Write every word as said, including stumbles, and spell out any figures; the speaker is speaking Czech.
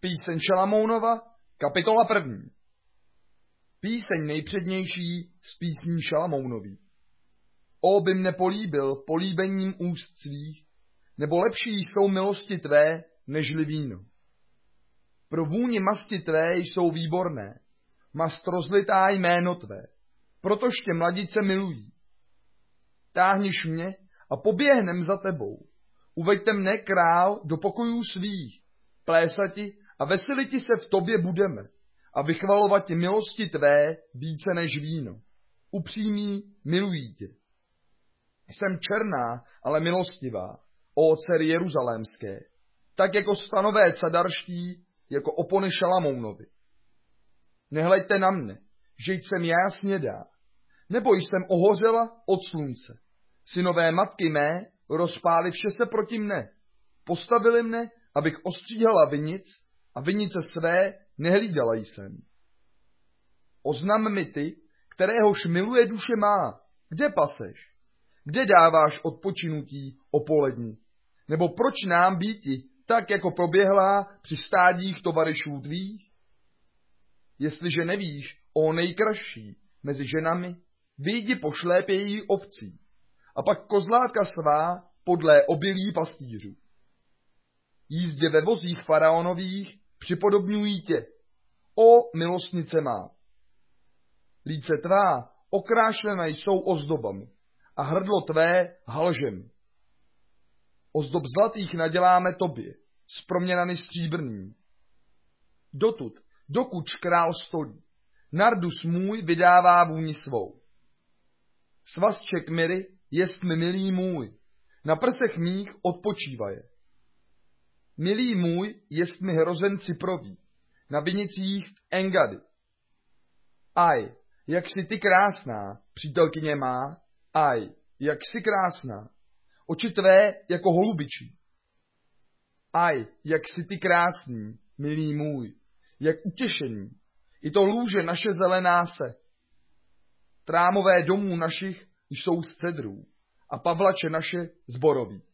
Píseň Šalamounova, kapitola první. Píseň nejpřednější z písní Šalamounových. O, by mne políbil políbením úst svých, nebo lepší jsou milosti tvé, nežli víno. Pro vůni masti tvé jsou výborné, mast rozlitá jméno tvé, protož tě mladice milují. Táhniš mě a poběhnem za tebou, uveďte mne, král, do pokojů svých, plésati a veseliti se v tobě budeme a vychvalovati milosti tvé více než víno. Upřímí milují tě. Jsem černá, ale milostivá, ó dcery jeruzalémské, tak jako stanové cadarští, jako opony Šalamounovi. Nehleďte na mne, že jsem já snědá, nebo jsem ohořela od slunce. Synové matky mé rozpálivše se proti mne, postavili mne, abych ostříhala vinic, a vinice své nehlídala jsem. Oznam mi ty, kteréhož miluje duše má, kde paseš? Kde dáváš odpočinutí o poledni? Nebo proč nám býti tak jako proběhlá při stádích tovaryšů tvých? Jestliže nevíš, o nejkražší mezi ženami, vyjdi pošlépě její ovcí, a pak kozlátka svá podlé obilí pastýřů. Jízdě ve vozích faraonových připodobňují tě, o milostnice má. Líce tvá okrášlené jsou ozdobami a hrdlo tvé halžem. Ozdob zlatých naděláme tobě, s proměnami stříbrným. Dotud, dokud král stojí, nardus můj vydává vůni svou. Svazček miry jest mi milý můj, na prsech mých odpočívaje. Milý můj jest mi hrozen ciprový, na vinicích v Engady. Aj, jak jsi ty krásná, přítelkyně má, aj, jak jsi krásná, oči tvé jako holubičí. Aj, jak jsi ty krásný, milý můj, jak utěšený, i to lůže naše zelená se. Trámové domů našich jsou z cedrů a pavlače naše z borových.